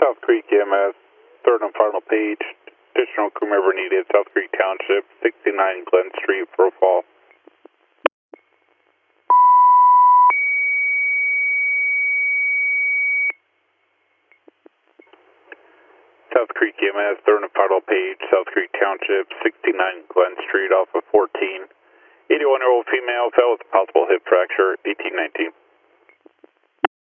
South Creek EMS, third and final page. Additional crew member needed, South Creek Township, 69 Glen Street, Pearl Fall. South Creek EMS, third and final page, South Creek Township, 69 Glen Street, off of 14. 81-year-old female fell with a possible hip fracture, 1819.